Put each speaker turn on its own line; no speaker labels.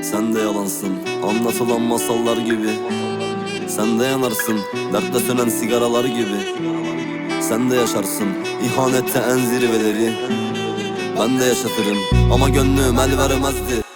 Sen de yalansın, anlatılan masallar gibi. Sen de yanarsın, dertle sönen sigaralar gibi. Sen de yaşarsın, ihanette en zirveleri. Ben de yaşatırım ama gönlüm el vermezdi.